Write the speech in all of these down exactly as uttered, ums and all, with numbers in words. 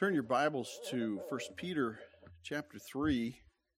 Turn your Bibles to First Peter chapter three.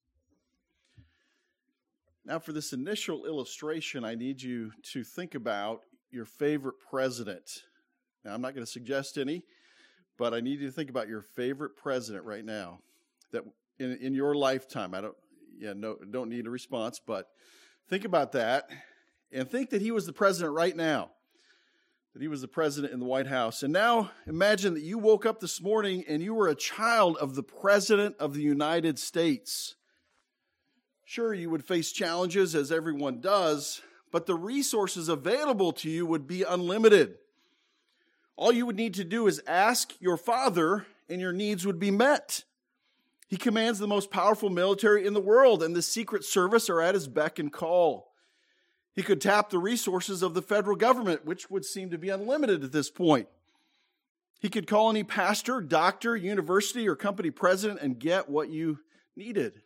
Now for this initial illustration, I need you to think about your favorite president. Now I'm not going to suggest any, but I need you to think about your favorite president right now that in, in your lifetime. I don't yeah, no don't need a response, but think about that and think that he was the president right now. That he was the president in the White House. And now imagine that you woke up this morning and you were a child of the President of the United States. Sure, you would face challenges as everyone does, but the resources available to you would be unlimited. All you would need to do is ask your father and your needs would be met. He commands the most powerful military in the world, and the Secret Service are at his beck and call. He could tap the resources of the federal government, which would seem to be unlimited at this point. He could call any pastor, doctor, university, or company president and get what you needed.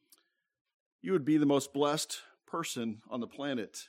You would be the most blessed person on the planet.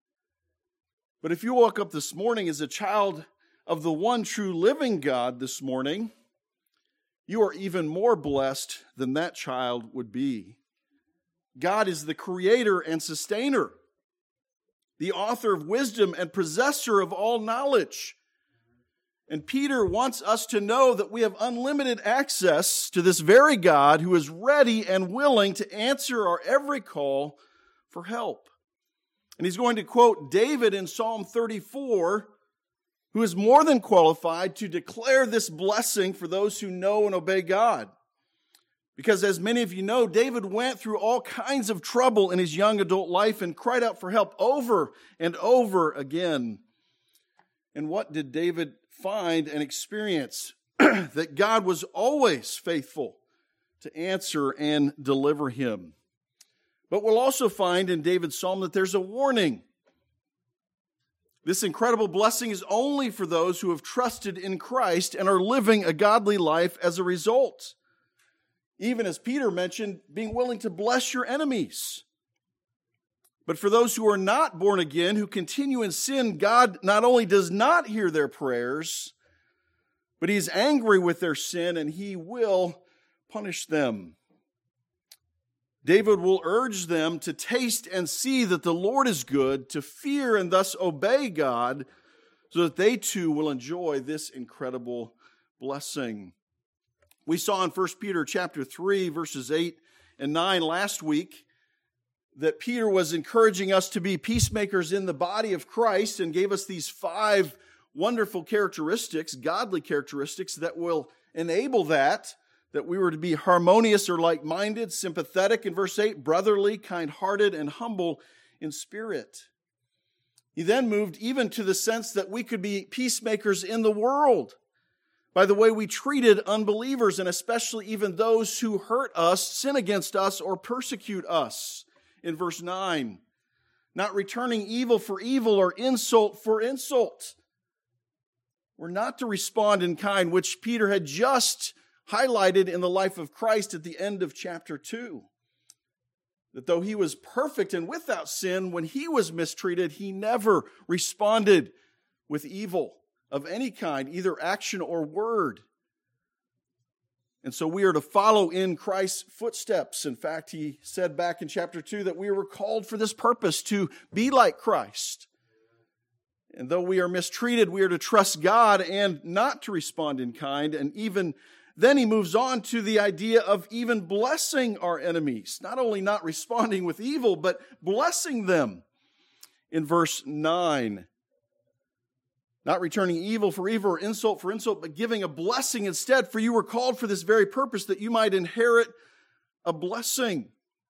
But if you woke up this morning as a child of the one true living God this morning, you are even more blessed than that child would be. God is the creator and sustainer, the author of wisdom and possessor of all knowledge. And Peter wants us to know that we have unlimited access to this very God who is ready and willing to answer our every call for help. And he's going to quote David in Psalm thirty-four, who is more than qualified to declare this blessing for those who know and obey God. Because as many of you know, David went through all kinds of trouble in his young adult life and cried out for help over and over again. And what did David find and experience? That God was always faithful to answer and deliver him. But we'll also find in David's psalm that there's a warning. This incredible blessing is only for those who have trusted in Christ and are living a godly life as a result. Even as Peter mentioned, being willing to bless your enemies. But for those who are not born again, who continue in sin, God not only does not hear their prayers, but He's angry with their sin and He will punish them. David will urge them to taste and see that the Lord is good, to fear and thus obey God, so that they too will enjoy this incredible blessing. We saw in First Peter chapter three, verses eight and nine last week that Peter was encouraging us to be peacemakers in the body of Christ and gave us these five wonderful characteristics, godly characteristics that will enable that, that we were to be harmonious or like-minded, sympathetic in verse eight, brotherly, kind-hearted, and humble in spirit. He then moved even to the sense that we could be peacemakers in the world by the way we treated unbelievers, and especially even those who hurt us, sin against us, or persecute us. In verse nine, not returning evil for evil or insult for insult. We're not to respond in kind, which Peter had just highlighted in the life of Christ at the end of chapter two. That though he was perfect and without sin, when he was mistreated, he never responded with evil of any kind, either action or word. And so we are to follow in Christ's footsteps. In fact, he said back in chapter two that we were called for this purpose, to be like Christ. And though we are mistreated, we are to trust God and not to respond in kind. And even then he moves on to the idea of even blessing our enemies. Not only not responding with evil, but blessing them. In verse nine, not returning evil for evil or insult for insult, but giving a blessing instead. For you were called for this very purpose, that you might inherit a blessing.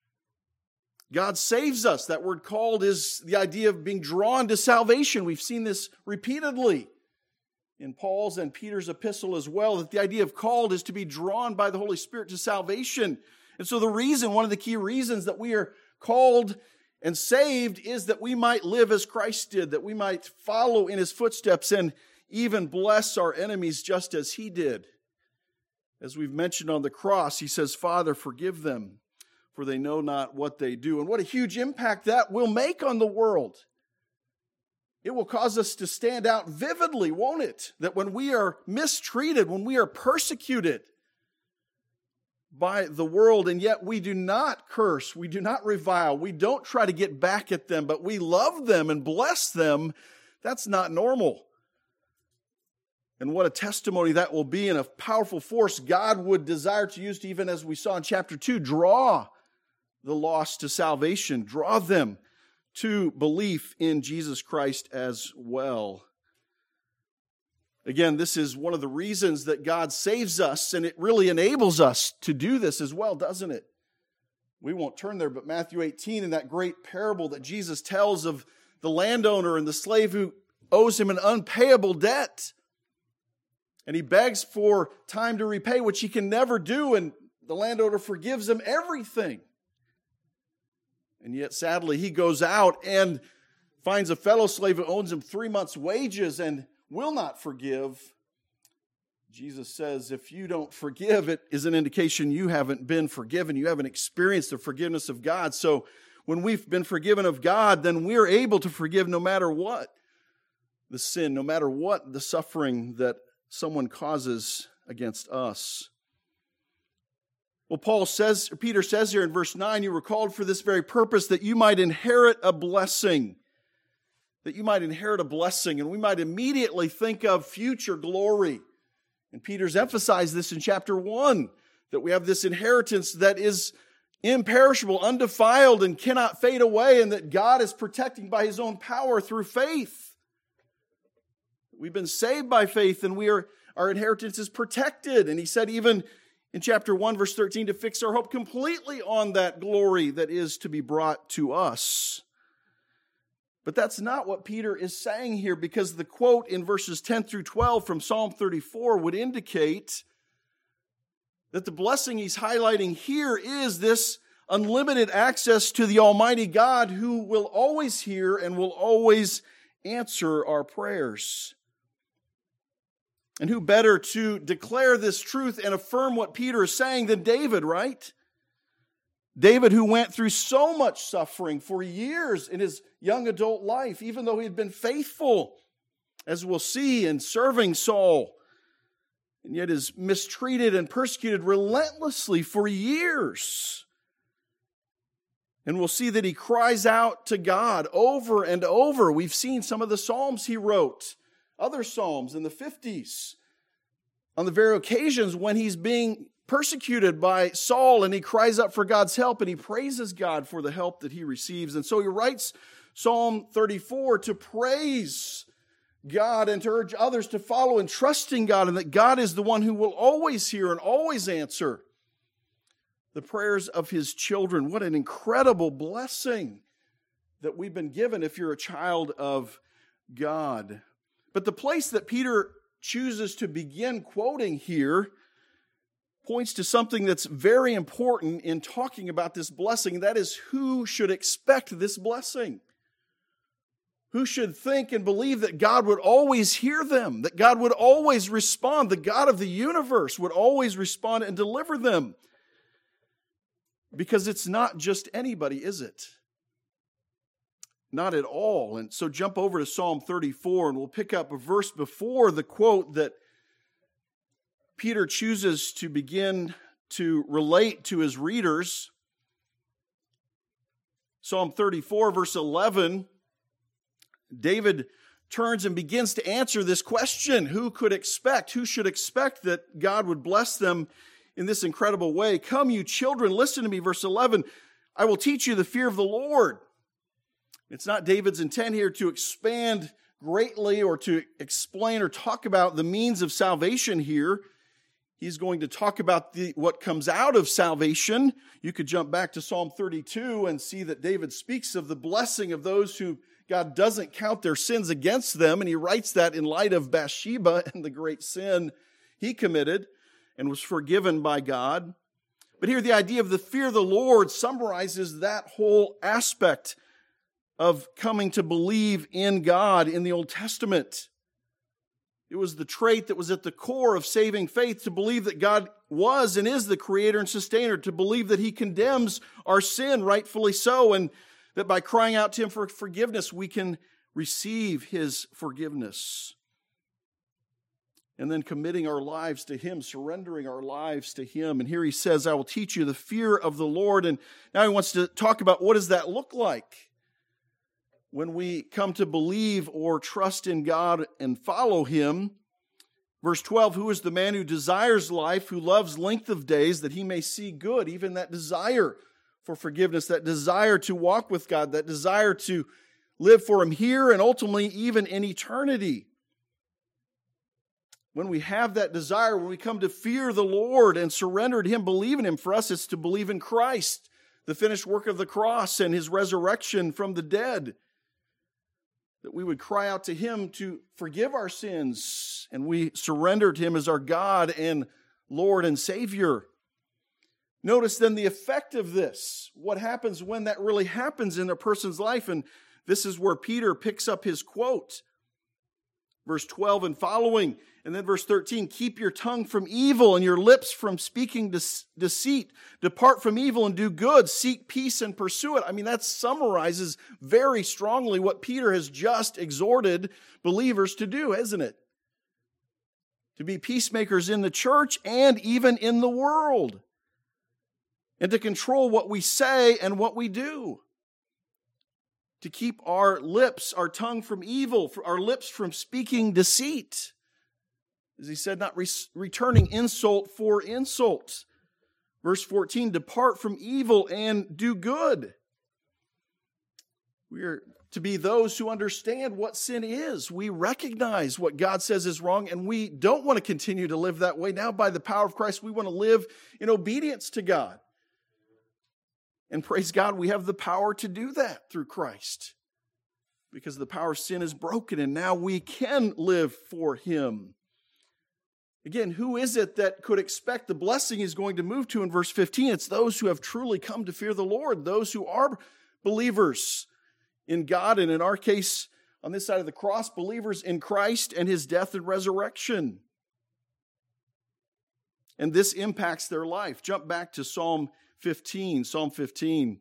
God saves us. That word called is the idea of being drawn to salvation. We've seen this repeatedly in Paul's and Peter's epistle as well, that the idea of called is to be drawn by the Holy Spirit to salvation. And so the reason, one of the key reasons that we are called and saved is that we might live as Christ did, that we might follow in His footsteps and even bless our enemies just as He did. As we've mentioned on the cross, He says, Father, forgive them, for they know not what they do. And what a huge impact that will make on the world. It will cause us to stand out vividly, won't it? That when we are mistreated, when we are persecuted, by the world, and yet we do not curse, we do not revile, we don't try to get back at them, but we love them and bless them. That's not normal. And what a testimony that will be, and a powerful force God would desire to use to, even as we saw in chapter two, draw the lost to salvation, draw them to belief in Jesus Christ as well. Again, this is one of the reasons that God saves us, and it really enables us to do this as well, doesn't it? We won't turn there, but Matthew eighteen, in that great parable that Jesus tells of the landowner and the slave who owes him an unpayable debt. And he begs for time to repay, which he can never do, and the landowner forgives him everything. And yet, sadly, he goes out and finds a fellow slave who owes him three months' wages and will not forgive. Jesus says, if you don't forgive, it is an indication you haven't been forgiven. You haven't experienced the forgiveness of God. So when we've been forgiven of God, then we're able to forgive no matter what the sin, no matter what the suffering that someone causes against us. Well, Paul says, or Peter says here in verse nine, you were called for this very purpose, that you might inherit a blessing. That you might inherit a blessing, and we might immediately think of future glory. And Peter's emphasized this in chapter one, that we have this inheritance that is imperishable, undefiled, and cannot fade away, and that God is protecting by His own power through faith. We've been saved by faith, and we are our inheritance is protected. And he said even in chapter one, verse thirteen, to fix our hope completely on that glory that is to be brought to us. But that's not what Peter is saying here, because the quote in verses ten through twelve from Psalm thirty-four would indicate that the blessing he's highlighting here is this unlimited access to the Almighty God, who will always hear and will always answer our prayers. And who better to declare this truth and affirm what Peter is saying than David, right? David, who went through so much suffering for years in his young adult life, even though he had been faithful, as we'll see, in serving Saul, and yet is mistreated and persecuted relentlessly for years. And we'll see that he cries out to God over and over. We've seen some of the Psalms he wrote, other Psalms in the fifties, on the very occasions when he's being persecuted by Saul, and he cries out for God's help, and he praises God for the help that he receives. And so he writes Psalm thirty-four to praise God and to urge others to follow and trust in God, and that God is the one who will always hear and always answer the prayers of His children. What an incredible blessing that we've been given if you're a child of God. But the place that Peter chooses to begin quoting here points to something that's very important in talking about this blessing. That is, who should expect this blessing? Who should think and believe that God would always hear them, that God would always respond, the God of the universe would always respond and deliver them? Because it's not just anybody, is it? Not at all. And so jump over to Psalm thirty-four, and we'll pick up a verse before the quote that Peter chooses to begin to relate to his readers. Psalm thirty-four, verse eleven, David turns and begins to answer this question. Who could expect, who should expect that God would bless them in this incredible way? Come, you children, listen to me, verse eleven. I will teach you the fear of the Lord. It's not David's intent here to expand greatly or to explain or talk about the means of salvation here. He's going to talk about the, what comes out of salvation. You could jump back to Psalm thirty-two and see that David speaks of the blessing of those who God doesn't count their sins against them. And he writes that in light of Bathsheba and the great sin he committed and was forgiven by God. But here the idea of the fear of the Lord summarizes that whole aspect of coming to believe in God in the Old Testament. It was the trait that was at the core of saving faith, to believe that God was and is the creator and sustainer, to believe that He condemns our sin, rightfully so, and that by crying out to Him for forgiveness, we can receive His forgiveness. and then committing our lives to Him, surrendering our lives to Him. And here he says, I will teach you the fear of the Lord. And now he wants to talk about what does that look like when we come to believe or trust in God and follow Him. Verse twelve, who is the man who desires life, who loves length of days, that he may see good? Even that desire for forgiveness, that desire to walk with God, that desire to live for Him here and ultimately even in eternity. When we have that desire, when we come to fear the Lord and surrender to Him, believe in Him, for us it's to believe in Christ, the finished work of the cross and His resurrection from the dead. That we would cry out to Him to forgive our sins, and we surrender to Him as our God and Lord and Savior. Notice then the effect of this, what happens when that really happens in a person's life, and this is where Peter picks up his quote. Verse twelve and following, and then verse thirteen, keep your tongue from evil and your lips from speaking deceit. Depart from evil and do good. Seek peace and pursue it. I mean, that summarizes very strongly what Peter has just exhorted believers to do, isn't it? To be peacemakers in the church and even in the world. And to control what we say and what we do. To keep our lips, our tongue from evil, our lips from speaking deceit. As he said, not re- returning insult for insult. Verse fourteen, depart from evil and do good. We are to be those who understand what sin is. We recognize what God says is wrong, and we don't want to continue to live that way. Now, by the power of Christ, we want to live in obedience to God. And praise God, we have the power to do that through Christ. Because the power of sin is broken, and now we can live for Him. Again, who is it that could expect the blessing He's going to move to in verse fifteen? It's those who have truly come to fear the Lord, those who are believers in God, and in our case, on this side of the cross, believers in Christ and His death and resurrection. And this impacts their life. Jump back to Psalm fifteen, Psalm fifteen.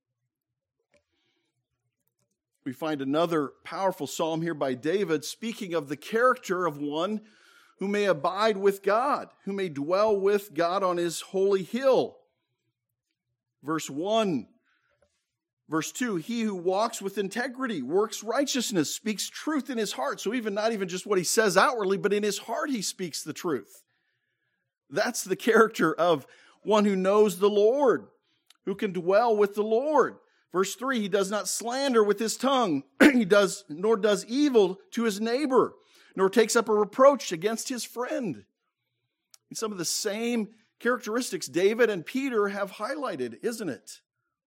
We find another powerful psalm here by David, speaking of the character of one who may abide with God, who may dwell with God on His holy hill. Verse one, verse two, he who walks with integrity, works righteousness, speaks truth in his heart. So even not even just what he says outwardly, but in his heart he speaks the truth. That's the character of one who knows the Lord, who can dwell with the Lord. Verse three, he does not slander with his tongue, he does nor does evil to his neighbor, nor takes up a reproach against his friend. And some of the same characteristics David and Peter have highlighted, isn't it?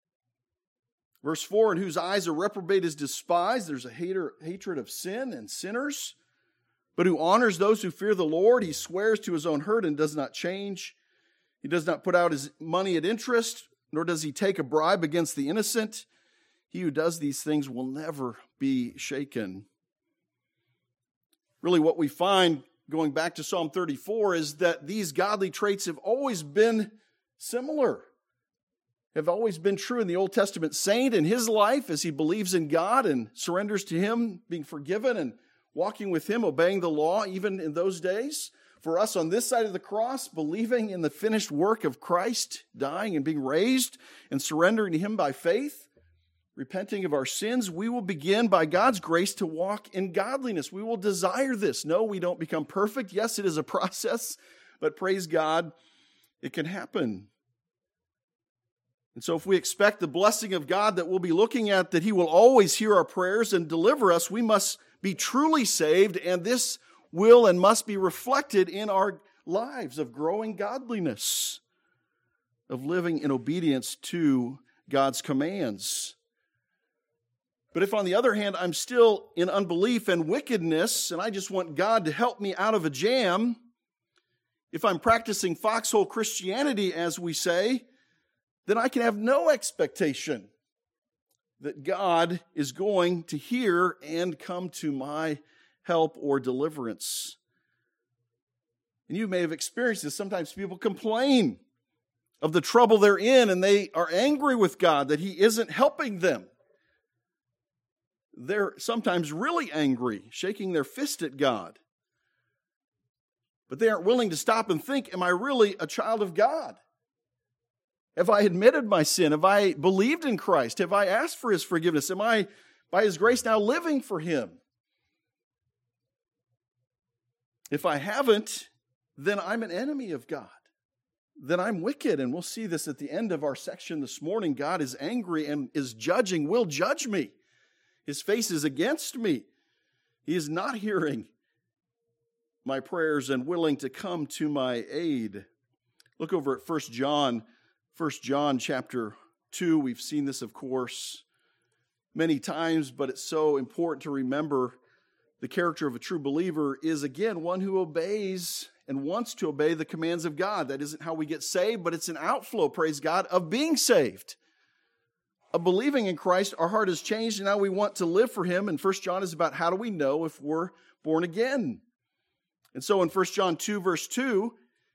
Verse four, in whose eyes a reprobate is despised. There's a hater, hatred of sin and sinners, but who honors those who fear the Lord. He swears to his own hurt and does not change. He does not put out his money at interest, nor does he take a bribe against the innocent. He who does these things will never be shaken. Really, what we find, going back to Psalm thirty-four, is that these godly traits have always been similar, have always been true in the Old Testament saint in his life as he believes in God and surrenders to Him, being forgiven and walking with Him, obeying the law, even in those days. For us on this side of the cross, believing in the finished work of Christ, dying and being raised and surrendering to Him by faith, repenting of our sins, we will begin by God's grace to walk in godliness. We will desire this. No, we don't become perfect. Yes, it is a process, but praise God, it can happen. And so if we expect the blessing of God that we'll be looking at, that He will always hear our prayers and deliver us, we must be truly saved, and this will and must be reflected in our lives of growing godliness, of living in obedience to God's commands. But if, on the other hand, I'm still in unbelief and wickedness, and I just want God to help me out of a jam, if I'm practicing foxhole Christianity, as we say, then I can have no expectation that God is going to hear and come to my help or deliverance. And you may have experienced this. Sometimes people complain of the trouble they're in, and they are angry with God that He isn't helping them. They're sometimes really angry, shaking their fist at God. But they aren't willing to stop and think, am I really a child of God? Have I admitted my sin? Have I believed in Christ? Have I asked for His forgiveness? Am I, by His grace, now living for Him? If I haven't, then I'm an enemy of God. Then I'm wicked. And we'll see this at the end of our section this morning. God is angry and is judging, will judge me. His face is against me. He is not hearing my prayers and willing to come to my aid. Look over at First John, First John chapter two. We've seen this, of course, many times, but it's so important to remember the character of a true believer is, again, one who obeys and wants to obey the commands of God. That isn't how we get saved, but it's an outflow, praise God, of being saved. Of believing in Christ, our heart has changed, and now we want to live for Him. And First John is about how do we know if we're born again. And so in First John two, verse two,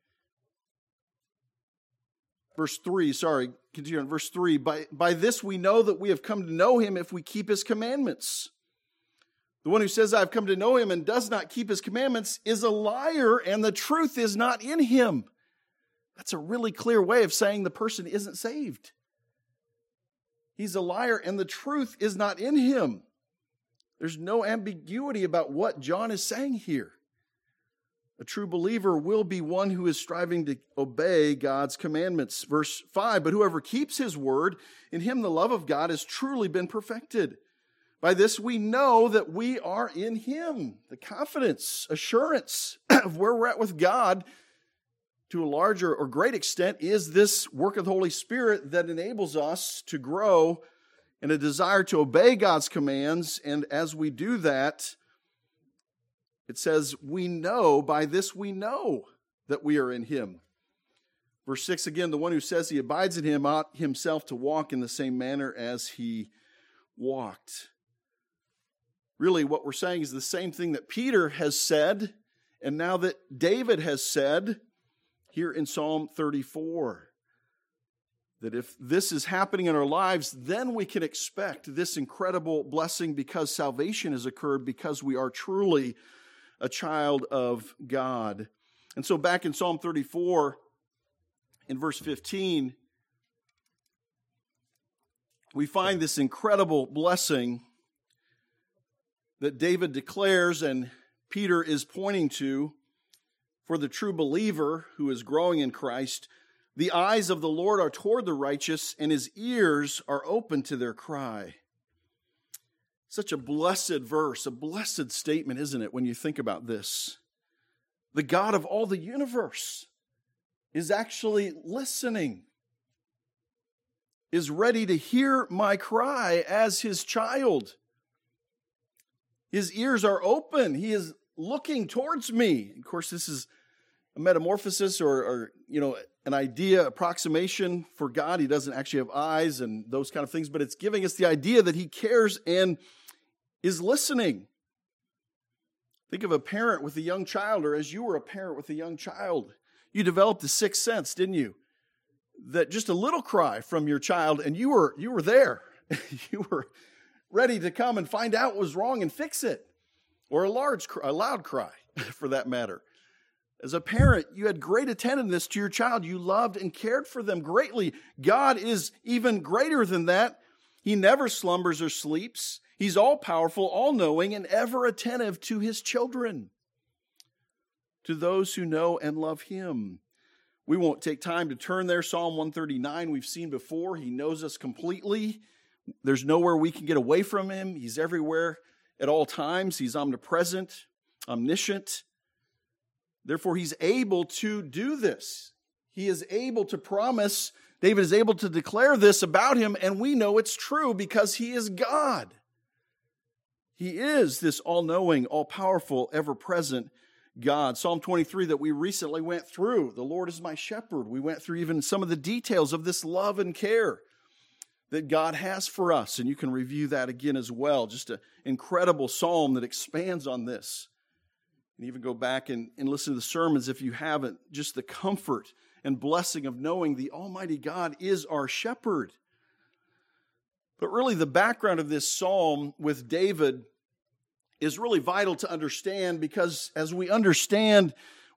verse three, sorry, continue on verse three, by, by this we know that we have come to know Him if we keep His commandments. The one who says, I've come to know Him and does not keep His commandments is a liar, and the truth is not in him. That's a really clear way of saying the person isn't saved. He's a liar, and the truth is not in him. There's no ambiguity about what John is saying here. A true believer will be one who is striving to obey God's commandments. Verse five, but whoever keeps His word, in him the love of God has truly been perfected. By this we know that we are in Him. The confidence, assurance of where we're at with God to a larger or great extent is this work of the Holy Spirit that enables us to grow in a desire to obey God's commands. And as we do that, it says, we know, by this we know that we are in Him. Verse six again, the one who says he abides in Him ought himself to walk in the same manner as He walked. Really, what we're saying is the same thing that Peter has said, and now that David has said here in Psalm thirty-four. That if this is happening in our lives, then we can expect this incredible blessing because salvation has occurred, because we are truly a child of God. And so back in Psalm thirty-four, in verse fifteen, we find this incredible blessing that David declares and Peter is pointing to for the true believer who is growing in Christ. The eyes of the Lord are toward the righteous, and His ears are open to their cry. Such a blessed verse, a blessed statement, isn't it, when you think about this? The God of all the universe is actually listening, is ready to hear my cry as His child. His ears are open. He is looking towards me. Of course, this is a metamorphosis or, or, you know, an idea, approximation for God. He doesn't actually have eyes and those kind of things, but it's giving us the idea that He cares and is listening. Think of a parent with a young child, or as you were a parent with a young child. You developed a sixth sense, didn't you? That just a little cry from your child and you were you were there. You were ready to come and find out what was wrong and fix it. Or a large, a loud cry, for that matter. As a parent, you had great attentiveness to your child. You loved and cared for them greatly. God is even greater than that. He never slumbers or sleeps. He's all-powerful, all-knowing, and ever attentive to His children, to those who know and love Him. We won't take time to turn there. Psalm one thirty-nine we've seen before. He knows us completely. There's nowhere we can get away from Him. He's everywhere at all times. He's omnipresent, omniscient. Therefore, He's able to do this. He is able to promise. David is able to declare this about Him, and we know it's true because He is God. He is this all-knowing, all-powerful, ever-present God. Psalm twenty-three that we recently went through, the Lord is my shepherd. We went through even some of the details of this love and care that God has for us, and you can review that again as well. Just an incredible psalm that expands on this. And even go back and, and listen to the sermons if you haven't. Just the comfort and blessing of knowing the Almighty God is our shepherd. But really the background of this psalm with David is really vital to understand, because as we understand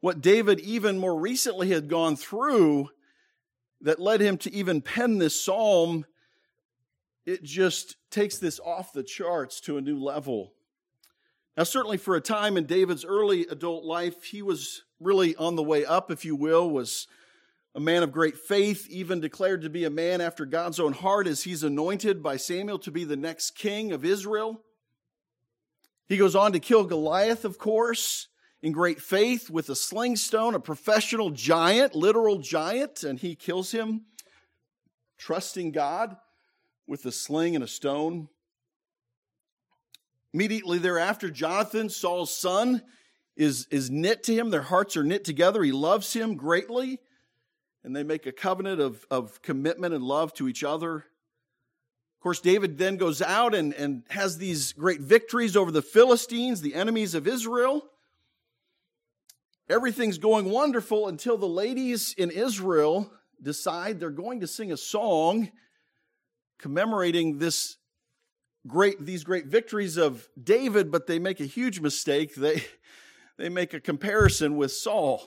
what David even more recently had gone through that led him to even pen this psalm, it just takes this off the charts to a new level. Now, certainly for a time in David's early adult life, he was really on the way up, if you will, was a man of great faith, even declared to be a man after God's own heart as he's anointed by Samuel to be the next king of Israel. He goes on to kill Goliath, of course, in great faith with a sling stone, a professional giant, literal giant, and he kills him, trusting God with a sling and a stone. Immediately thereafter, Jonathan, Saul's son, is, is knit to him. Their hearts are knit together. He loves him greatly. And they make a covenant of, of commitment and love to each other. Of course, David then goes out and, and has these great victories over the Philistines, the enemies of Israel. Everything's going wonderful until the ladies in Israel decide they're going to sing a song commemorating this great, these great victories of David, but they make a huge mistake. They, they make a comparison with Saul.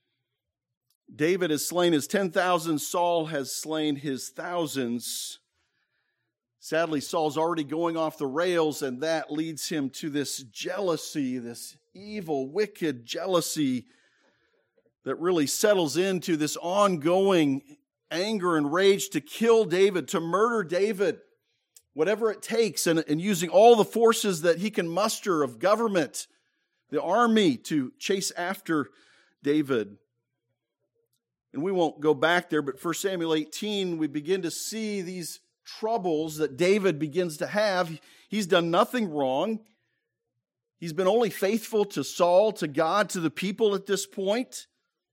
David has slain his ten thousand, Saul has slain his thousands. Sadly, Saul's already going off the rails, and that leads him to this jealousy, this evil, wicked jealousy that really settles into this ongoing anger and rage to kill David, to murder David, whatever it takes, and, and using all the forces that he can muster of government, the army, to chase after David. And we won't go back there, but First Samuel eighteen, we begin to see these troubles that David begins to have. He's done nothing wrong. He's been only faithful to Saul, to God, to the people at this point.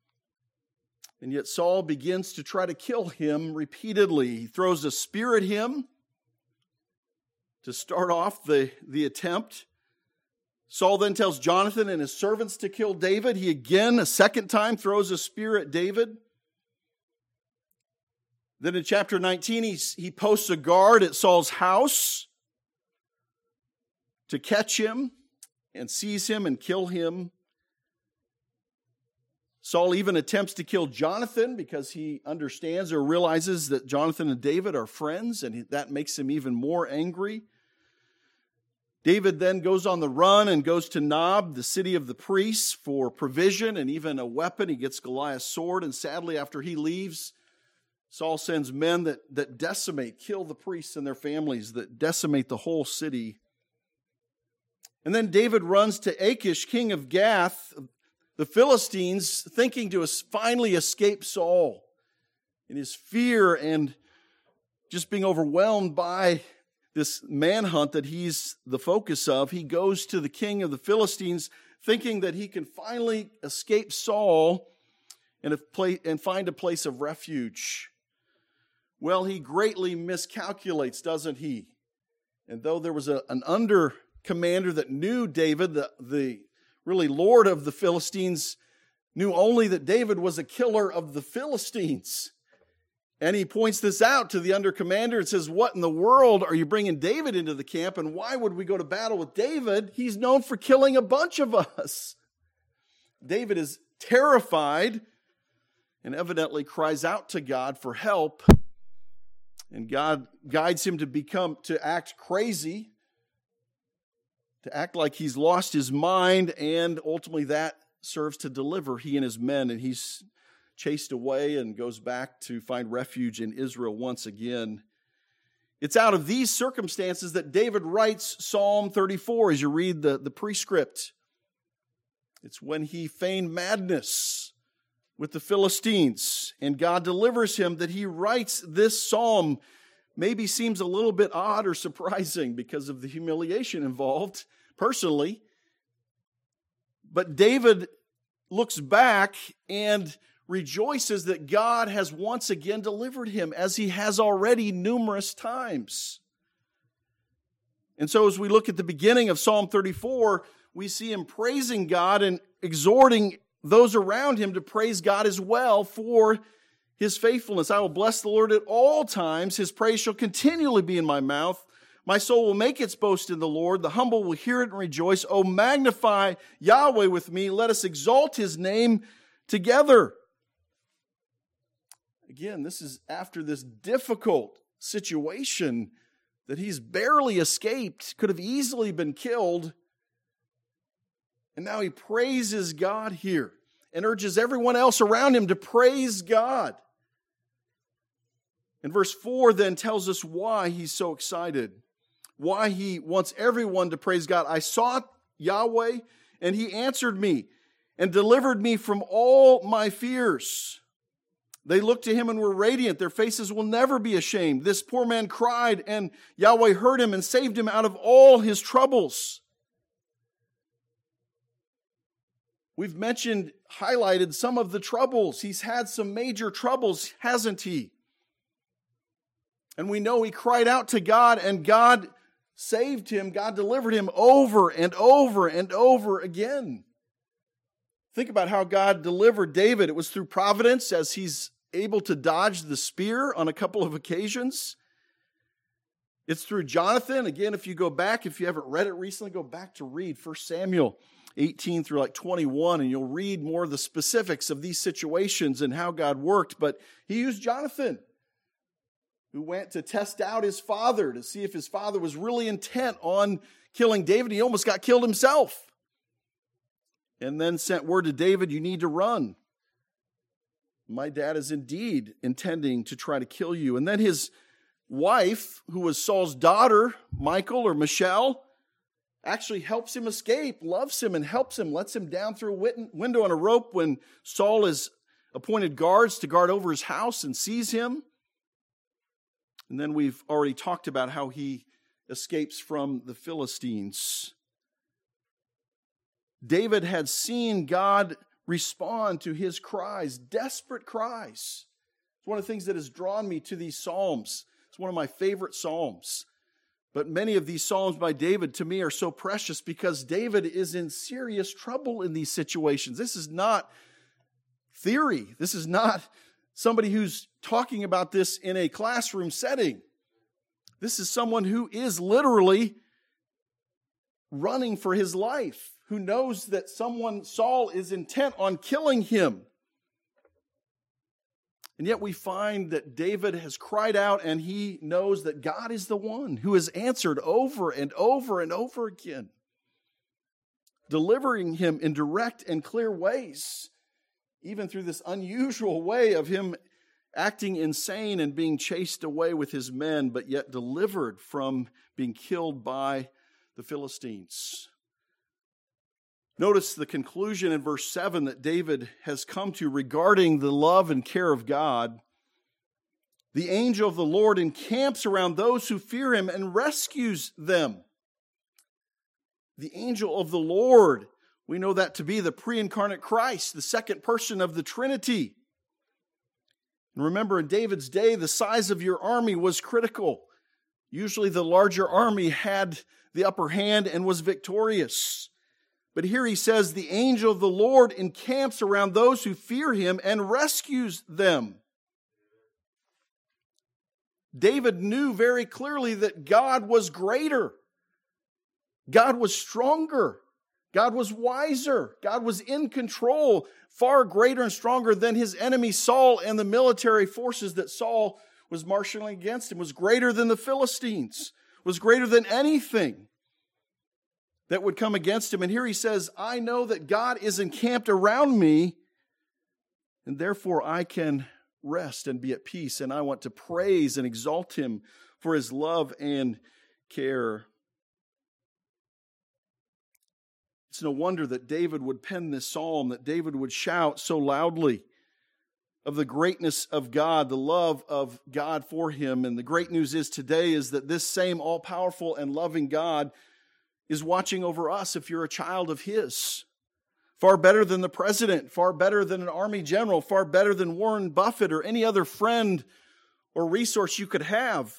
And yet Saul begins to try to kill him repeatedly. He throws a spear at him to start off the, the attempt. Saul then tells Jonathan and his servants to kill David. He again, a second time, throws a spear at David. Then in chapter nineteen, he, he posts a guard at Saul's house to catch him and seize him and kill him. Saul even attempts to kill Jonathan because he understands or realizes that Jonathan and David are friends, and that makes him even more angry. David then goes on the run and goes to Nob, the city of the priests, for provision and even a weapon. He gets Goliath's sword, and sadly, after he leaves, Saul sends men that, that decimate, kill the priests and their families, that decimate the whole city. And then David runs to Achish, king of Gath, the Philistines, thinking to finally escape Saul. In his fear and just being overwhelmed by this manhunt that he's the focus of, he goes to the king of the Philistines, thinking that he can finally escape Saul and, and find a place of refuge. Well, he greatly miscalculates, doesn't he? And though there was a, an under commander that knew David, the, the really lord of the Philistines, knew only that David was a killer of the Philistines. And he points this out to the under commander and says, what in the world are you bringing David into the camp? And why would we go to battle with David? He's known for killing a bunch of us. David is terrified and evidently cries out to God for help. And God guides him to become, to act crazy, to act like he's lost his mind, and ultimately that serves to deliver he and his men, and he's chased away and goes back to find refuge in Israel once again. It's out of these circumstances that David writes Psalm thirty-four as you read the, the prescript. It's when he feigned madness with the Philistines, and God delivers him, that he writes this psalm. Maybe seems a little bit odd or surprising because of the humiliation involved personally. But David looks back and rejoices that God has once again delivered him, as he has already numerous times. And so as we look at the beginning of Psalm thirty-four, we see him praising God and exhorting those around him to praise God as well for his faithfulness. I will bless the Lord at all times. His praise shall continually be in my mouth. My soul will make its boast in the Lord. The humble will hear it and rejoice. Oh, magnify Yahweh with me. Let us exalt his name together. Again, this is after this difficult situation that he's barely escaped, could have easily been killed. And now he praises God here and urges everyone else around him to praise God. And verse four then tells us why he's so excited, why he wants everyone to praise God. I sought Yahweh, and he answered me and delivered me from all my fears. They looked to him and were radiant. Their faces will never be ashamed. This poor man cried, and Yahweh heard him and saved him out of all his troubles. We've mentioned, highlighted some of the troubles. He's had some major troubles, hasn't he? And we know he cried out to God, and God saved him. God delivered him over and over and over again. Think about how God delivered David. It was through providence, as he's able to dodge the spear on a couple of occasions. It's through Jonathan. Again, if you go back, if you haven't read it recently, go back to read First Samuel eighteen through like twenty-one, and you'll read more of the specifics of these situations and how God worked. But he used Jonathan, who went to test out his father to see if his father was really intent on killing David. He almost got killed himself. And then sent word to David, you need to run. My dad is indeed intending to try to kill you. And then his wife, who was Saul's daughter, Michal or Michelle, actually helps him escape, loves him and helps him, lets him down through a window on a rope when Saul has appointed guards to guard over his house and sees him. And then we've already talked about how he escapes from the Philistines. David had seen God respond to his cries, desperate cries. It's one of the things that has drawn me to these Psalms. It's one of my favorite Psalms. But many of these Psalms by David to me are so precious because David is in serious trouble in these situations. This is not theory. This is not somebody who's talking about this in a classroom setting. This is someone who is literally running for his life, who knows that someone, Saul, is intent on killing him. And yet we find that David has cried out and he knows that God is the one who has answered over and over and over again, delivering him in direct and clear ways, even through this unusual way of him acting insane and being chased away with his men, but yet delivered from being killed by the Philistines. Notice the conclusion in verse seven that David has come to regarding the love and care of God. The angel of the Lord encamps around those who fear him and rescues them. The angel of the Lord, we know that to be the pre-incarnate Christ, the second person of the Trinity. And remember, in David's day, the size of your army was critical. Usually the larger army had the upper hand and was victorious. But here he says, the angel of the Lord encamps around those who fear him and rescues them. David knew very clearly that God was greater. God was stronger. God was wiser. God was in control, far greater and stronger than his enemy Saul and the military forces that Saul was marshaling against him, was greater than the Philistines, was greater than anything that would come against him. And here he says, I know that God is encamped around me, and therefore I can rest and be at peace. And I want to praise and exalt him for his love and care. It's no wonder that David would pen this psalm, that David would shout so loudly of the greatness of God, the love of God for him. And the great news is today is that this same all-powerful and loving God is watching over us if you're a child of his. Far better than the president, far better than an army general, far better than Warren Buffett or any other friend or resource you could have.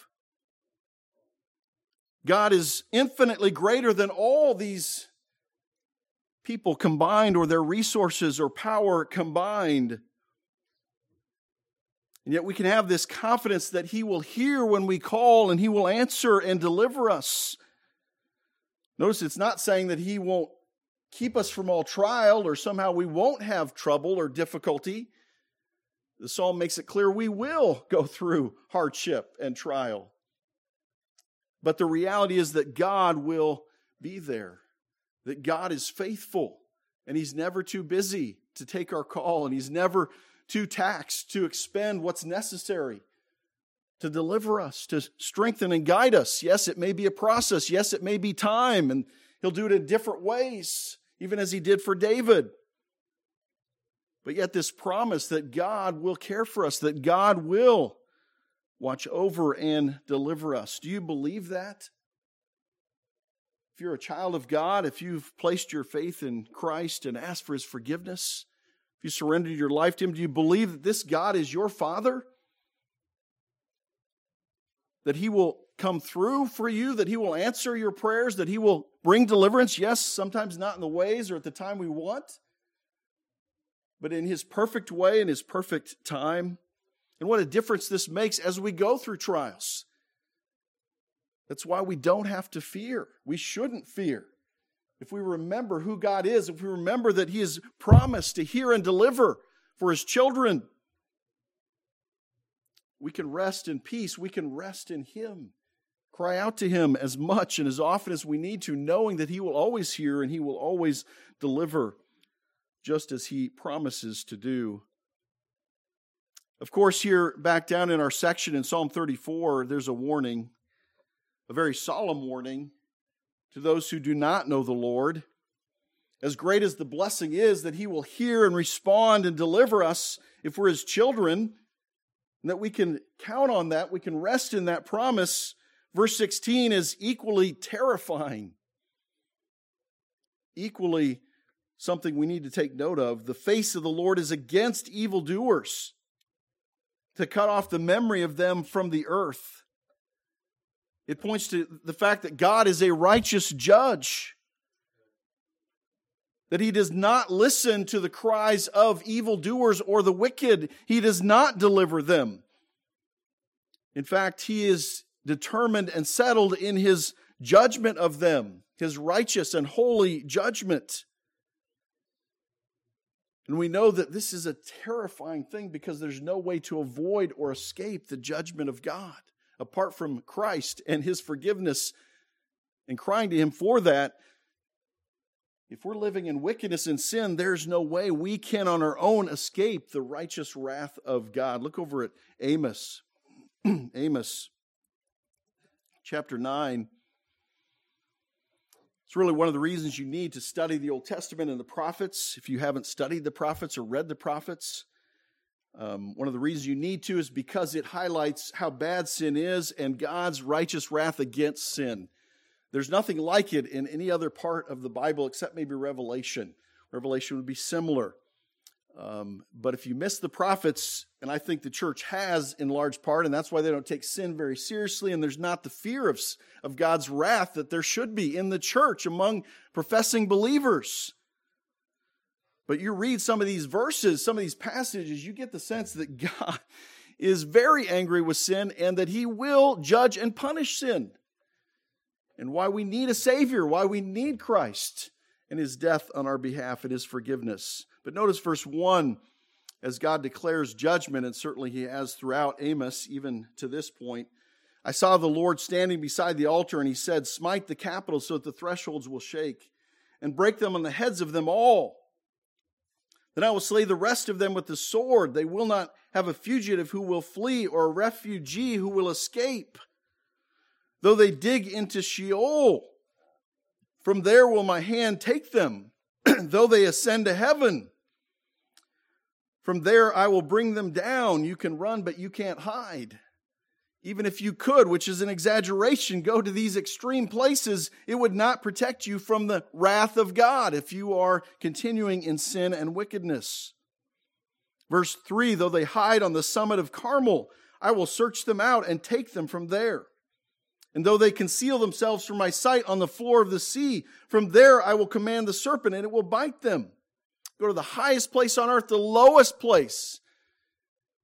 God is infinitely greater than all these people combined or their resources or power combined. And yet we can have this confidence that He will hear when we call and He will answer and deliver us. Notice it's not saying that He won't keep us from all trial or somehow we won't have trouble or difficulty. The psalm makes it clear we will go through hardship and trial. But the reality is that God will be there, that God is faithful, and He's never too busy to take our call, and He's never too taxed to expend what's necessary to deliver us, to strengthen and guide us. Yes, it may be a process. Yes, it may be time, and He'll do it in different ways, even as He did for David. But yet this promise that God will care for us, that God will watch over and deliver us. Do you believe that? If you're a child of God, if you've placed your faith in Christ and asked for His forgiveness, if you surrendered your life to Him, do you believe that this God is your Father? That He will come through for you, that He will answer your prayers, that He will bring deliverance? Yes, sometimes not in the ways or at the time we want, but in His perfect way, in His perfect time. And what a difference this makes as we go through trials. That's why we don't have to fear. We shouldn't fear. If we remember who God is, if we remember that He has promised to hear and deliver for His children, we can rest in peace. We can rest in Him. Cry out to Him as much and as often as we need to, knowing that He will always hear and He will always deliver, just as He promises to do. Of course, here back down in our section in Psalm thirty-four, there's a warning, a very solemn warning to those who do not know the Lord. As great as the blessing is that He will hear and respond and deliver us if we're His children, and that we can count on that, we can rest in that promise, verse sixteen is equally terrifying. Equally something we need to take note of. The face of the Lord is against evildoers, to cut off the memory of them from the earth. It points to the fact that God is a righteous judge, that He does not listen to the cries of evildoers or the wicked. He does not deliver them. In fact, He is determined and settled in His judgment of them, His righteous and holy judgment. And we know that this is a terrifying thing because there's no way to avoid or escape the judgment of God apart from Christ and His forgiveness and crying to Him for that. If we're living in wickedness and sin, there's no way we can on our own escape the righteous wrath of God. Look over at Amos. Amos chapter nine. It's really one of the reasons you need to study the Old Testament and the prophets. If you haven't studied the prophets or read the prophets, um, one of the reasons you need to is because it highlights how bad sin is and God's righteous wrath against sin. There's nothing like it in any other part of the Bible except maybe Revelation. Revelation would be similar. Um, but if you miss the prophets, and I think the church has in large part, and that's why they don't take sin very seriously, and there's not the fear of, of God's wrath that there should be in the church among professing believers. But you read some of these verses, some of these passages, you get the sense that God is very angry with sin and that He will judge and punish sin. And why we need a Savior, why we need Christ and His death on our behalf and His forgiveness. But notice verse one, as God declares judgment, and certainly He has throughout Amos, even to this point. I saw the Lord standing beside the altar, and He said, smite the capitals so that the thresholds will shake, and break them on the heads of them all. Then I will slay the rest of them with the sword. They will not have a fugitive who will flee, or a refugee who will escape. Though they dig into Sheol, from there will my hand take them. Though they ascend to heaven, from there I will bring them down. You can run, but you can't hide. Even if you could, which is an exaggeration, go to these extreme places, it would not protect you from the wrath of God if you are continuing in sin and wickedness. Verse three, though they hide on the summit of Carmel, I will search them out and take them from there. And though they conceal themselves from my sight on the floor of the sea, from there I will command the serpent, and it will bite them. Go to the highest place on earth, the lowest place,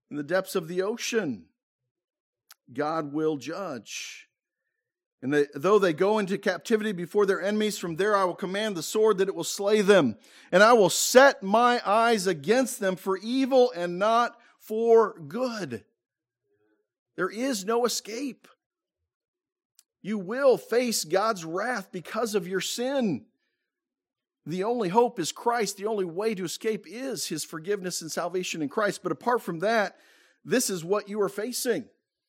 In the depths of the ocean, God will judge. And they, though they go into captivity before their enemies, from there I will command the sword that it will slay them. And I will set my eyes against them for evil and not for good. There is no escape. You will face God's wrath because of your sin. The only hope is Christ. The only way to escape is His forgiveness and salvation in Christ. But apart from that, this is what you are facing.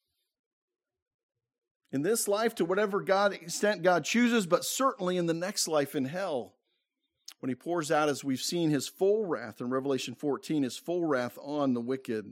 In this life, to whatever God extent God chooses, but certainly in the next life in hell, when He pours out, as we've seen, His full wrath in Revelation fourteen, His full wrath on the wicked.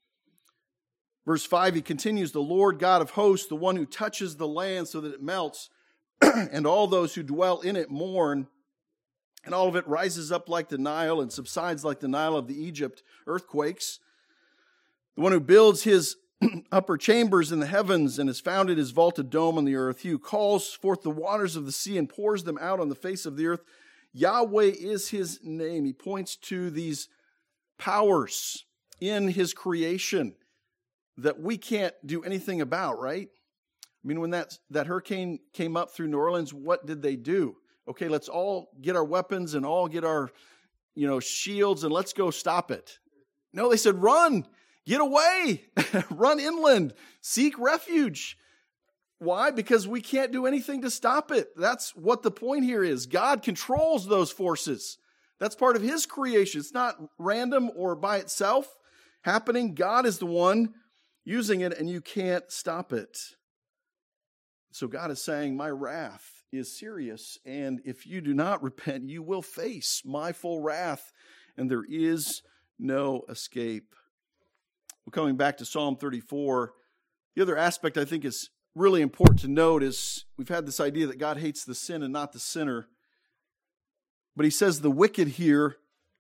Verse five, he continues, the Lord God of hosts, the one who touches the land so that it melts, and all those who dwell in it mourn, and all of it rises up like the Nile and subsides like the Nile of the Egypt earthquakes. The one who builds his upper chambers in the heavens and has founded his vaulted dome on the earth. He who calls forth the waters of the sea and pours them out on the face of the earth. Yahweh is His name. He points to these powers in His creation that we can't do anything about, right? I mean, when that, that hurricane came up through New Orleans, what did they do? Okay, let's all get our weapons and all get our, you know, shields and let's go stop it. No, they said, run, get away, run inland, seek refuge. Why? Because we can't do anything to stop it. That's what the point here is. God controls those forces. That's part of His creation. It's not random or by itself happening. God is the one using it, and you can't stop it. So God is saying, my wrath is serious, and if you do not repent, you will face my full wrath, and there is no escape. Well, coming back to Psalm thirty-four, the other aspect I think is really important to note is we've had this idea that God hates the sin and not the sinner. But He says the wicked here,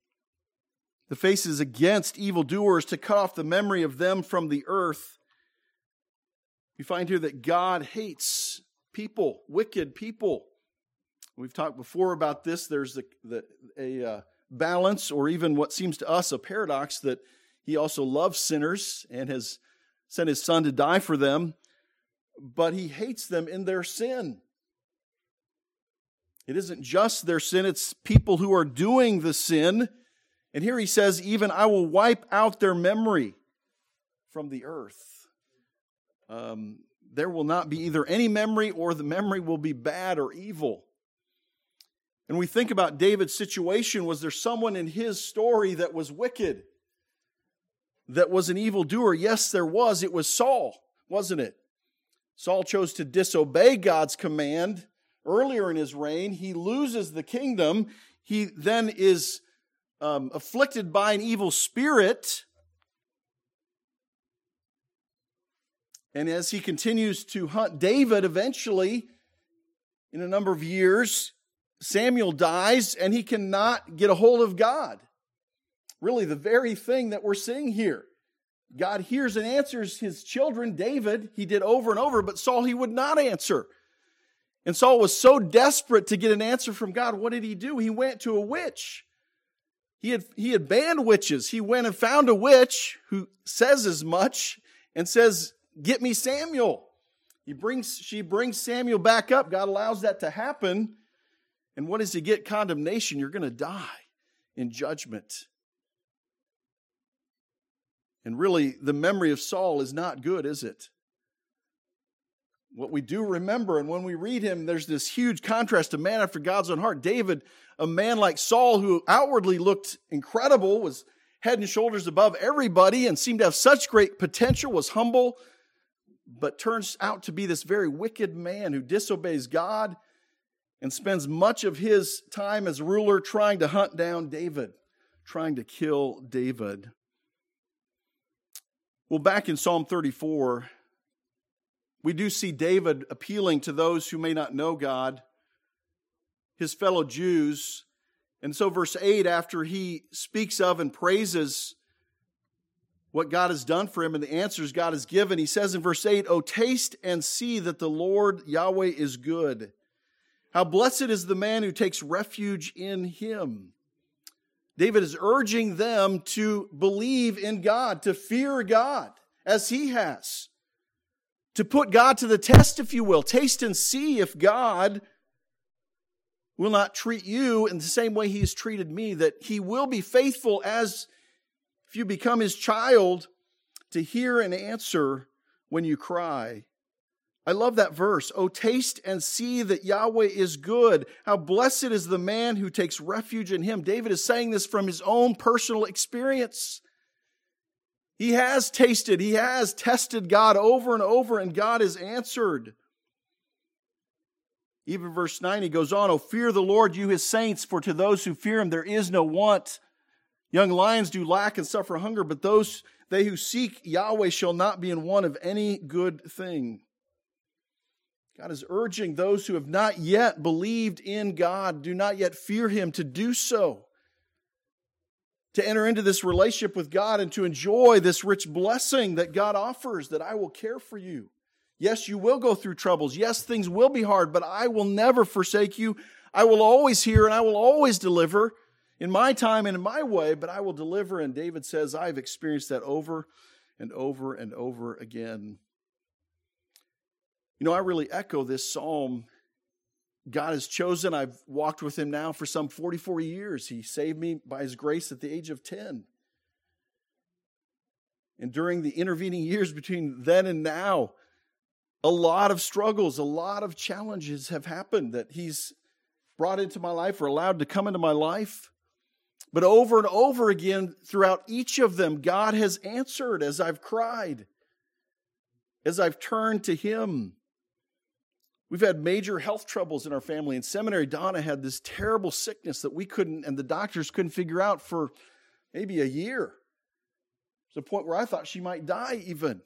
the face is against evildoers to cut off the memory of them from the earth. We find here that God hates people, wicked people. We've talked before about this. There's the, the, a uh, balance, or even what seems to us a paradox, that He also loves sinners and has sent His Son to die for them, but He hates them in their sin. It isn't just their sin, it's people who are doing the sin. And here He says, even I will wipe out their memory from the earth. Um, there will not be either any memory, or the memory will be bad or evil. And we think about David's situation. Was there someone in his story that was wicked, that was an evildoer? Yes, there was. It was Saul, wasn't it? Saul chose to disobey God's command earlier in his reign. He loses the kingdom. He then is um, afflicted by an evil spirit. And as he continues to hunt David, eventually, in a number of years, Samuel dies and he cannot get a hold of God. Really, the very thing that we're seeing here. God hears and answers his children. David, he did over and over, but Saul, he would not answer. And Saul was so desperate to get an answer from God. What did he do? He went to a witch. He had, he had banned witches. He went and found a witch who says as much and says, get me Samuel. He brings, she brings Samuel back up. God allows that to happen. And what does he get? Condemnation. You're going to die in judgment. And really, the memory of Saul is not good, is it? What we do remember, and when we read him, there's this huge contrast to man after God's own heart. David, a man like Saul, who outwardly looked incredible, was head and shoulders above everybody and seemed to have such great potential, was humble, but turns out to be this very wicked man who disobeys God and spends much of his time as ruler trying to hunt down David, trying to kill David. Well, back in Psalm thirty-four, we do see David appealing to those who may not know God, his fellow Jews. And so verse eight, after he speaks of and praises what God has done for him and the answers God has given, he says in verse eight, "Oh, taste and see that the Lord Yahweh is good. How blessed is the man who takes refuge in him." David is urging them to believe in God, to fear God as he has. To put God to the test, if you will. Taste and see if God will not treat you in the same way He has treated me, that He will be faithful as if you become His child to hear and answer when you cry. I love that verse. Oh, taste and see that Yahweh is good. How blessed is the man who takes refuge in Him. David is saying this from his own personal experience. He has tasted, he has tested God over and over, and God has answered. Even verse nine, he goes on, Oh, fear the Lord, you His saints, for to those who fear Him there is no want. Young lions do lack and suffer hunger, but those they who seek Yahweh shall not be in want of any good thing. God is urging those who have not yet believed in God, do not yet fear Him, to do so. To enter into this relationship with God and to enjoy this rich blessing that God offers, that I will care for you. Yes, you will go through troubles. Yes, things will be hard, but I will never forsake you. I will always hear and I will always deliver in my time and in my way, but I will deliver. And David says, I've experienced that over and over and over again. You know, I really echo this psalm. God has chosen. I've walked with Him now for some forty-four years. He saved me by His grace at the age of ten. And during the intervening years between then and now, a lot of struggles, a lot of challenges have happened that He's brought into my life or allowed to come into my life. But over and over again, throughout each of them, God has answered as I've cried, as I've turned to Him. We've had major health troubles in our family. In seminary, Donna had this terrible sickness that we couldn't, and the doctors couldn't figure out for maybe a year. To the point where I thought she might die even.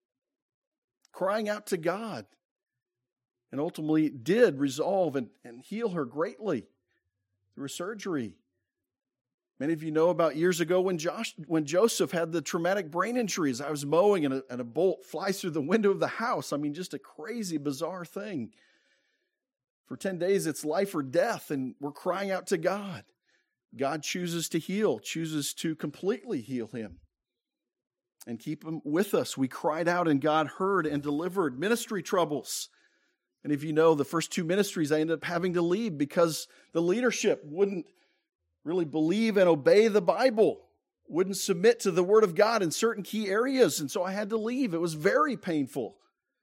Crying out to God. And ultimately did resolve and, and heal her greatly through a surgery. Many of you know about years ago when Josh, when Joseph had the traumatic brain injuries. I was mowing and a, and a bolt flies through the window of the house. I mean, just a crazy, bizarre thing. For ten days, it's life or death, and we're crying out to God. God chooses to heal, chooses to completely heal him and keep him with us. We cried out, and God heard and delivered. Ministry troubles. And if you know, the first two ministries, I ended up having to leave because the leadership wouldn't really believe and obey the Bible, wouldn't submit to the Word of God in certain key areas. And so I had to leave. It was very painful,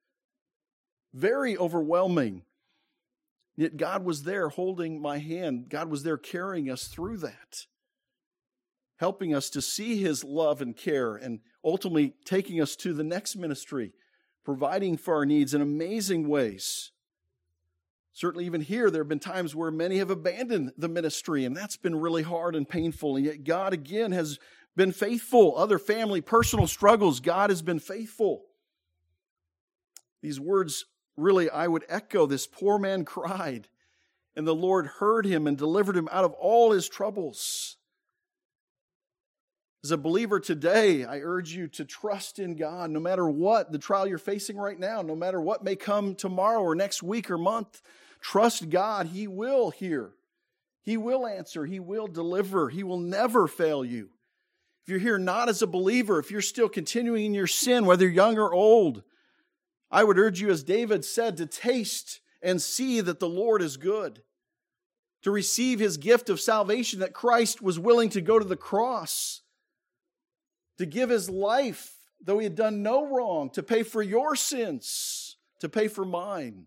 very overwhelming. Yet God was there holding my hand. God was there carrying us through that, helping us to see His love and care, and ultimately taking us to the next ministry, providing for our needs in amazing ways. Certainly even here, there have been times where many have abandoned the ministry, and that's been really hard and painful. And yet God, again, has been faithful. Other family, personal struggles, God has been faithful. These words, really, I would echo. This poor man cried, and the Lord heard him and delivered him out of all his troubles. As a believer today, I urge you to trust in God no matter what the trial you're facing right now, no matter what may come tomorrow or next week or month. Trust God. He will hear. He will answer. He will deliver. He will never fail you. If you're here not as a believer, if you're still continuing in your sin, whether you're young or old, I would urge you, as David said, to taste and see that the Lord is good. To receive His gift of salvation, that Christ was willing to go to the cross, to give His life, though He had done no wrong, to pay for your sins, to pay for mine.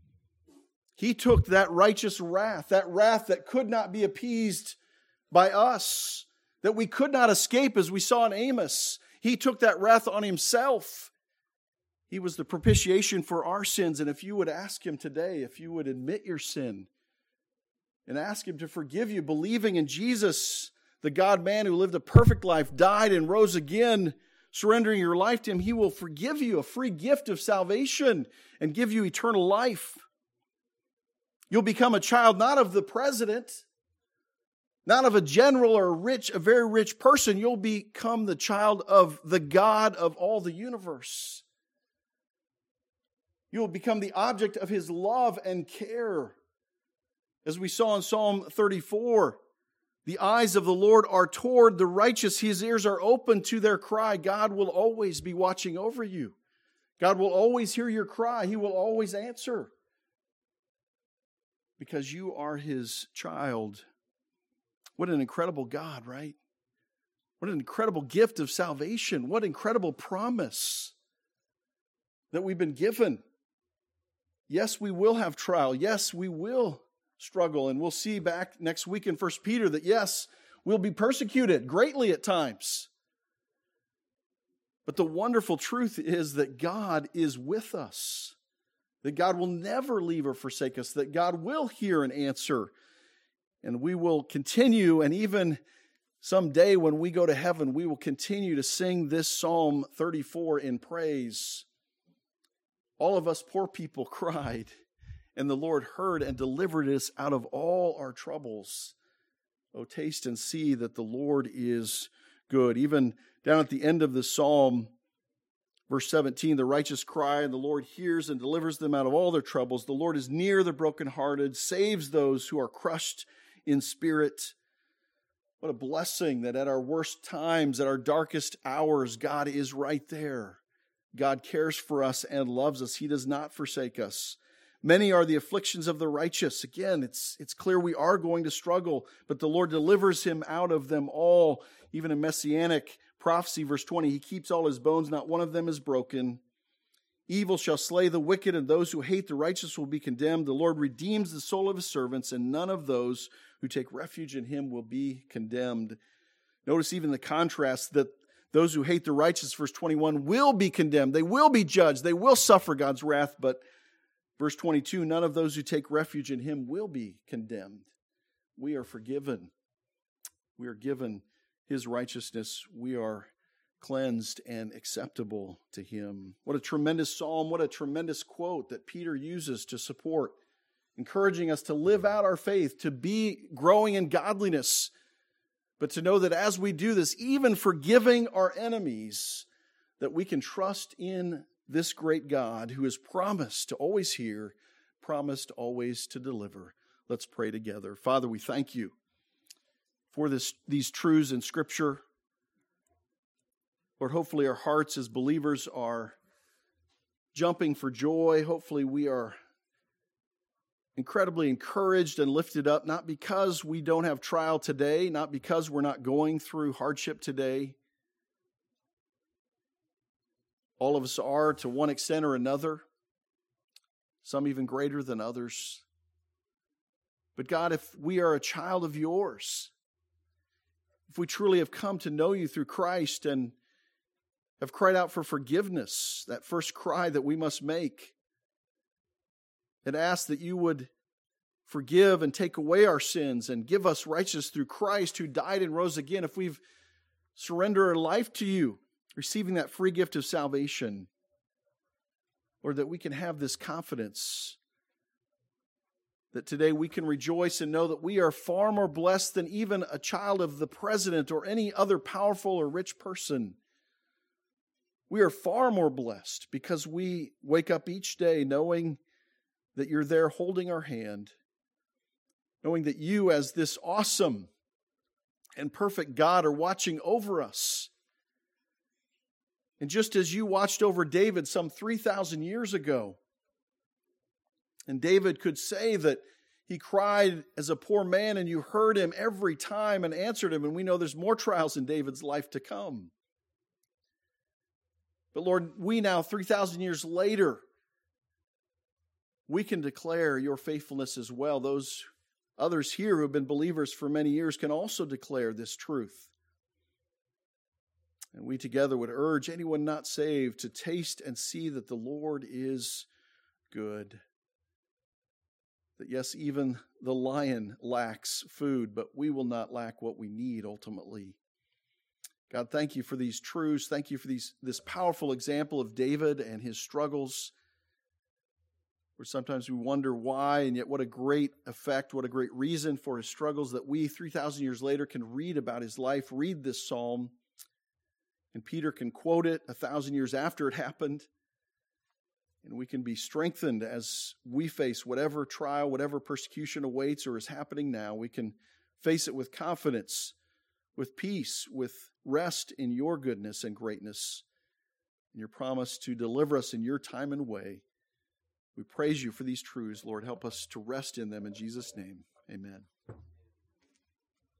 He took that righteous wrath, that wrath that could not be appeased by us, that we could not escape, as we saw in Amos. He took that wrath on Himself. He was the propitiation for our sins. And if you would ask Him today, if you would admit your sin and ask Him to forgive you, believing in Jesus, the God-man who lived a perfect life, died and rose again, surrendering your life to Him, He will forgive you a free gift of salvation and give you eternal life. You'll become a child not of the president, not of a general or a rich, a very rich person. You'll become the child of the God of all the universe. You'll become the object of His love and care. As we saw in Psalm thirty-four, The eyes of the Lord are toward the righteous. His ears are open to their cry. God will always be watching over you. God will always hear your cry. He will always answer. Because you are His child. What an incredible God, right? What an incredible gift of salvation. What incredible promise that we've been given. Yes, we will have trial. Yes, we will struggle. And we'll see back next week in First Peter that yes, we'll be persecuted greatly at times. But the wonderful truth is that God is with us. That God will never leave or forsake us. That God will hear and answer. And we will continue, and even someday when we go to heaven, we will continue to sing this Psalm thirty-four in praise. All of us poor people cried, and the Lord heard and delivered us out of all our troubles. Oh, taste and see that the Lord is good. Even down at the end of the Psalm, verse seventeen, the righteous cry, and the Lord hears and delivers them out of all their troubles. The Lord is near the brokenhearted, saves those who are crushed in spirit. What a blessing that at our worst times, at our darkest hours, God is right there. God cares for us and loves us. He does not forsake us. Many are the afflictions of the righteous. Again, it's, it's clear we are going to struggle, but the Lord delivers him out of them all. Even in Messianic prophecy, verse twenty, He keeps all His bones, not one of them is broken. Evil shall slay the wicked, and those who hate the righteous will be condemned. The Lord redeems the soul of His servants, and none of those who take refuge in Him will be condemned. Notice even the contrast that those who hate the righteous, verse twenty-one, will be condemned. They will be judged. They will suffer God's wrath. But verse twenty-two, none of those who take refuge in Him will be condemned. We are forgiven. We are given His righteousness. We are cleansed and acceptable to Him. What a tremendous psalm. What a tremendous quote that Peter uses to support, encouraging us to live out our faith, to be growing in godliness, but to know that as we do this, even forgiving our enemies, that we can trust in this great God who has promised to always hear, promised always to deliver. Let's pray together. Father, we thank You for this, these truths in Scripture. Lord, hopefully our hearts as believers are jumping for joy. Hopefully we are incredibly encouraged and lifted up, not because we don't have trial today, not because we're not going through hardship today. All of us are to one extent or another, some even greater than others. But God, if we are a child of Yours, if we truly have come to know You through Christ and have cried out for forgiveness, that first cry that we must make, and ask that You would forgive and take away our sins and give us righteousness through Christ who died and rose again, if we've surrendered our life to You, receiving that free gift of salvation, Lord, that we can have this confidence that today we can rejoice and know that we are far more blessed than even a child of the president or any other powerful or rich person. We are far more blessed because we wake up each day knowing that You're there holding our hand, knowing that You, as this awesome and perfect God, are watching over us. And just as You watched over David some three thousand years ago, and David could say that he cried as a poor man and You heard him every time and answered him, and we know there's more trials in David's life to come. But Lord, we now, three thousand years later, we can declare Your faithfulness as well. Those others here who have been believers for many years can also declare this truth. And we together would urge anyone not saved to taste and see that the Lord is good. That yes, even the lion lacks food, but we will not lack what we need ultimately. God, thank You for these truths. Thank You for these, this powerful example of David and his struggles, where sometimes we wonder why, and yet what a great effect, what a great reason for his struggles that we, three thousand years later, can read about his life, read this psalm, and Peter can quote it a thousand years after it happened, and we can be strengthened as we face whatever trial, whatever persecution awaits or is happening now. We can face it with confidence, with peace, with rest in your goodness and greatness, and your promise to deliver us in your time and way. We praise you for these truths, Lord. Help us to rest in them in Jesus' name. Amen.